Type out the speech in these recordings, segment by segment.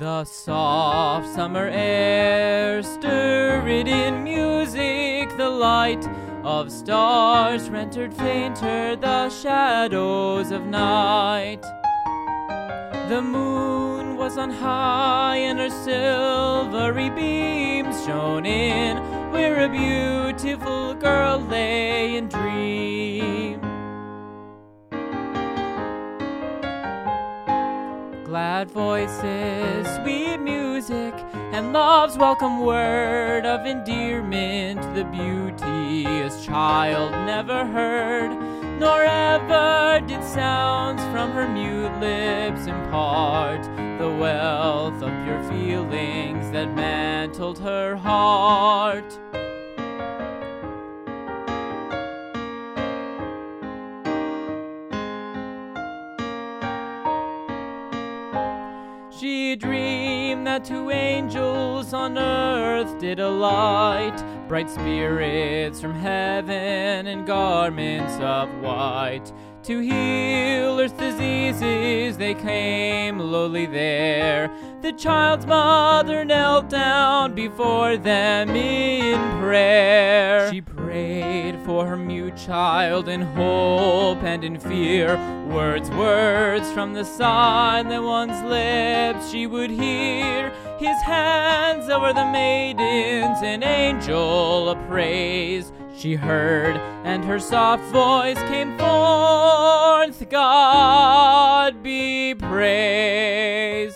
The soft summer air stirred in music, the light of stars rendered fainter the shadows of night. The moon was on high, and her silvery beams shone in where a beautiful girl lay and dreamed. Glad voices, sweet music, and love's welcome word of endearment the beauteous child never heard, nor ever did sounds from her mute lips impart the wealth of pure feelings that mantled her heart. She dreamed that two angels on earth did alight, bright spirits from heaven in garments of white. To heal earth's diseases they came lowly there. The child's mother knelt down before them in prayer. She prayed for her mute child in hope and in fear. Words from the silent one's lips she would hear. His hands over the maidens, an angel of praise she heard, and her soft voice came forth, God be praised.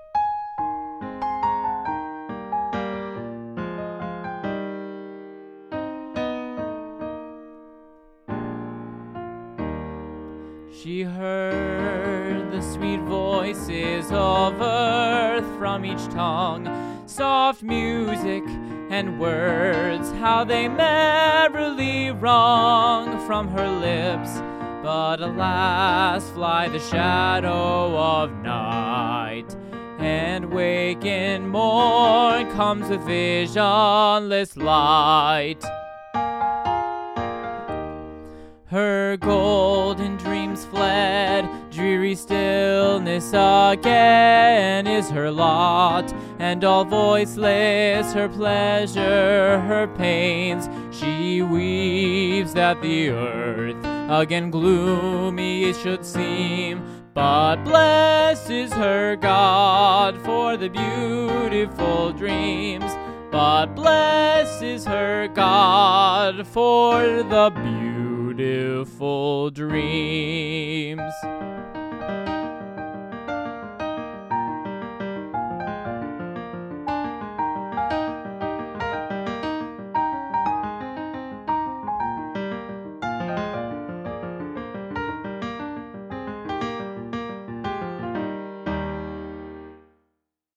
She heard the sweet voices of earth from each tongue, soft music and words, how they merrily rung from her lips. But alas, fly the shadow of night, and waking morn comes with visionless light. Her golden dreams fled, dreary stillness again is her lot, and all voiceless her pleasure, her pains. She weaves that the earth again gloomy should seem, but blesses her God for the beautiful dreams. But blesses her God for the beautiful dreams.